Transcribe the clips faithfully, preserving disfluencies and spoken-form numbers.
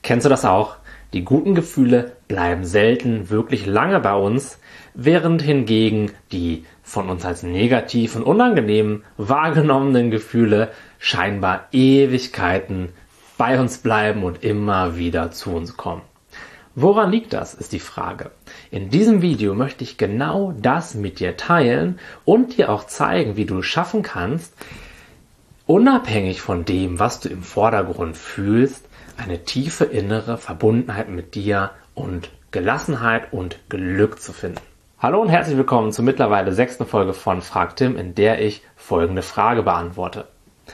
Kennst du das auch? Die guten Gefühle bleiben selten wirklich lange bei uns, während hingegen die von uns als negativ und unangenehm wahrgenommenen Gefühle scheinbar Ewigkeiten bei uns bleiben und immer wieder zu uns kommen. Woran liegt das, ist die Frage. In diesem Video möchte ich genau das mit dir teilen und dir auch zeigen, wie du es schaffen kannst, unabhängig von dem, was du im Vordergrund fühlst, eine tiefe innere Verbundenheit mit dir und Gelassenheit und Glück zu finden. Hallo und herzlich willkommen zur mittlerweile sechsten Folge von Frag Tim, in der ich folgende Frage beantworte.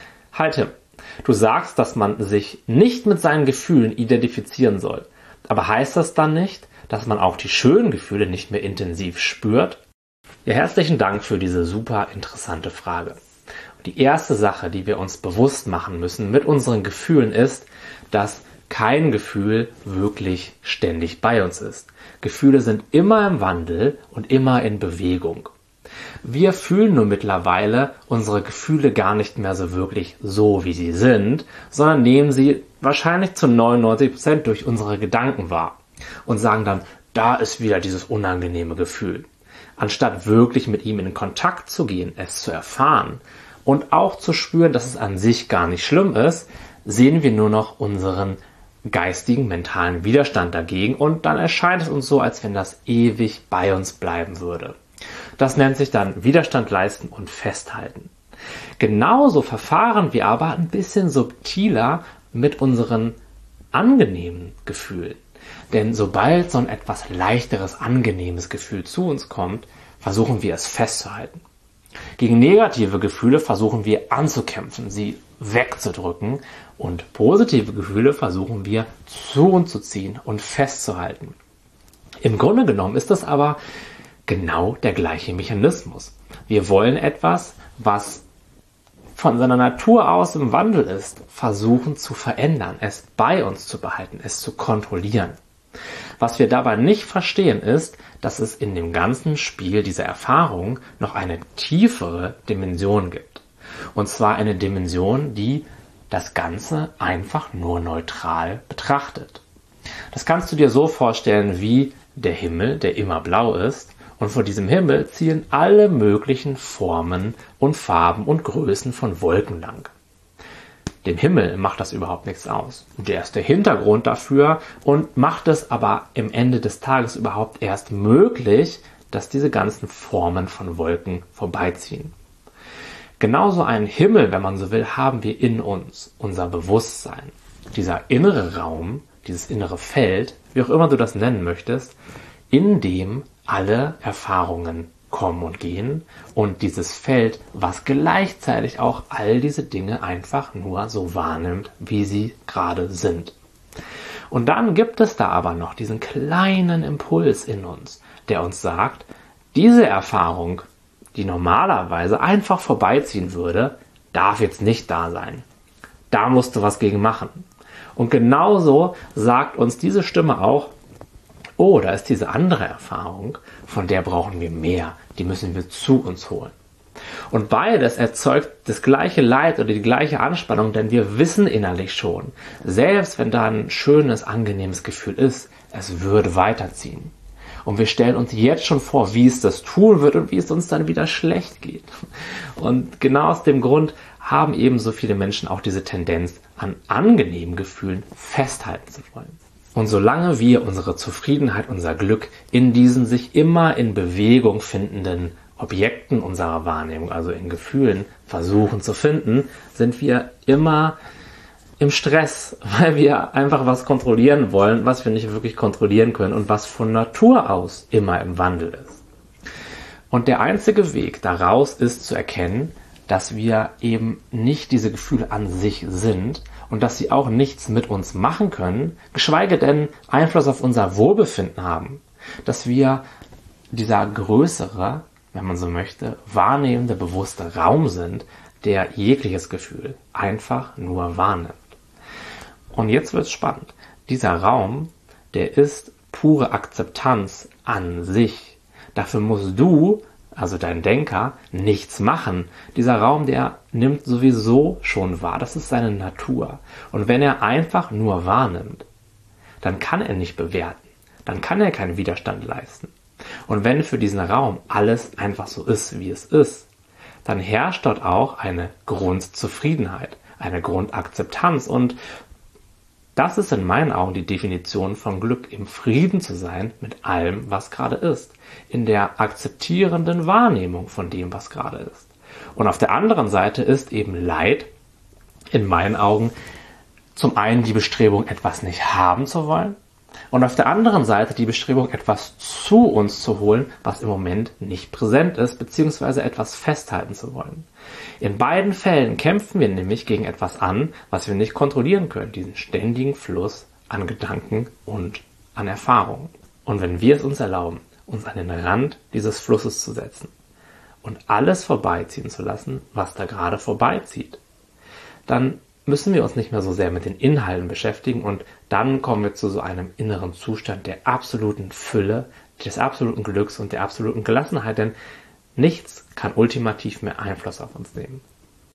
Hi Tim, du sagst, dass man sich nicht mit seinen Gefühlen identifizieren soll. Aber heißt das dann nicht, dass man auch die schönen Gefühle nicht mehr intensiv spürt? Ja, herzlichen Dank für diese super interessante Frage. Die erste Sache, die wir uns bewusst machen müssen mit unseren Gefühlen ist, dass kein Gefühl wirklich ständig bei uns ist. Gefühle sind immer im Wandel und immer in Bewegung. Wir fühlen nur mittlerweile unsere Gefühle gar nicht mehr so wirklich so, wie sie sind, sondern nehmen sie wahrscheinlich zu neunundneunzig Prozent durch unsere Gedanken wahr und sagen dann, da ist wieder dieses unangenehme Gefühl. Anstatt wirklich mit ihm in Kontakt zu gehen, es zu erfahren und auch zu spüren, dass es an sich gar nicht schlimm ist, sehen wir nur noch unseren geistigen, mentalen Widerstand dagegen und dann erscheint es uns so, als wenn das ewig bei uns bleiben würde. Das nennt sich dann Widerstand leisten und festhalten. Genauso verfahren wir aber ein bisschen subtiler mit unseren angenehmen Gefühlen. Denn sobald so ein etwas leichteres, angenehmes Gefühl zu uns kommt, versuchen wir es festzuhalten. Gegen negative Gefühle versuchen wir anzukämpfen, sie wegzudrücken, und positive Gefühle versuchen wir zu uns zu ziehen und festzuhalten. Im Grunde genommen ist das aber genau der gleiche Mechanismus. Wir wollen etwas, was von seiner Natur aus im Wandel ist, versuchen zu verändern, es bei uns zu behalten, es zu kontrollieren. Was wir dabei nicht verstehen ist, dass es in dem ganzen Spiel dieser Erfahrung noch eine tiefere Dimension gibt. Und zwar eine Dimension, die das Ganze einfach nur neutral betrachtet. Das kannst du dir so vorstellen wie der Himmel, der immer blau ist, und vor diesem Himmel ziehen alle möglichen Formen und Farben und Größen von Wolken lang. Dem Himmel macht das überhaupt nichts aus. Der ist der Hintergrund dafür und macht es aber am Ende des Tages überhaupt erst möglich, dass diese ganzen Formen von Wolken vorbeiziehen. Genauso einen Himmel, wenn man so will, haben wir in uns, unser Bewusstsein. Dieser innere Raum, dieses innere Feld, wie auch immer du das nennen möchtest, in dem alle Erfahrungen kommen und gehen und dieses Feld, was gleichzeitig auch all diese Dinge einfach nur so wahrnimmt, wie sie gerade sind. Und dann gibt es da aber noch diesen kleinen Impuls in uns, der uns sagt, diese Erfahrung, die normalerweise einfach vorbeiziehen würde, darf jetzt nicht da sein. Da musst du was gegen machen. Und genauso sagt uns diese Stimme auch, oh, da ist diese andere Erfahrung, von der brauchen wir mehr, die müssen wir zu uns holen. Und beides erzeugt das gleiche Leid oder die gleiche Anspannung, denn wir wissen innerlich schon, selbst wenn da ein schönes, angenehmes Gefühl ist, es würde weiterziehen. Und wir stellen uns jetzt schon vor, wie es das tun wird und wie es uns dann wieder schlecht geht. Und genau aus dem Grund haben eben so viele Menschen auch diese Tendenz, an angenehmen Gefühlen festhalten zu wollen. Und solange wir unsere Zufriedenheit, unser Glück in diesen sich immer in Bewegung findenden Objekten unserer Wahrnehmung, also in Gefühlen, versuchen zu finden, sind wir immer im Stress, weil wir einfach was kontrollieren wollen, was wir nicht wirklich kontrollieren können und was von Natur aus immer im Wandel ist. Und der einzige Weg daraus ist zu erkennen, dass wir eben nicht diese Gefühle an sich sind und dass sie auch nichts mit uns machen können, geschweige denn Einfluss auf unser Wohlbefinden haben. Dass wir dieser größere, wenn man so möchte, wahrnehmende, bewusste Raum sind, der jegliches Gefühl einfach nur wahrnimmt. Und jetzt wird's spannend. Dieser Raum, der ist pure Akzeptanz an sich. Dafür musst du, also dein Denker, nichts machen. Dieser Raum, der nimmt sowieso schon wahr. Das ist seine Natur. Und wenn er einfach nur wahrnimmt, dann kann er nicht bewerten, dann kann er keinen Widerstand leisten. Und wenn für diesen Raum alles einfach so ist, wie es ist, dann herrscht dort auch eine Grundzufriedenheit, eine Grundakzeptanz. Und das ist in meinen Augen die Definition von Glück, im Frieden zu sein mit allem, was gerade ist, in der akzeptierenden Wahrnehmung von dem, was gerade ist. Und auf der anderen Seite ist eben Leid in meinen Augen zum einen die Bestrebung, etwas nicht haben zu wollen, und auf der anderen Seite die Bestrebung, etwas zu uns zu holen, was im Moment nicht präsent ist, beziehungsweise etwas festhalten zu wollen. In beiden Fällen kämpfen wir nämlich gegen etwas an, was wir nicht kontrollieren können, diesen ständigen Fluss an Gedanken und an Erfahrungen. Und wenn wir es uns erlauben, uns an den Rand dieses Flusses zu setzen und alles vorbeiziehen zu lassen, was da gerade vorbeizieht, dann müssen wir uns nicht mehr so sehr mit den Inhalten beschäftigen und dann kommen wir zu so einem inneren Zustand der absoluten Fülle, des absoluten Glücks und der absoluten Gelassenheit, denn nichts kann ultimativ mehr Einfluss auf uns nehmen.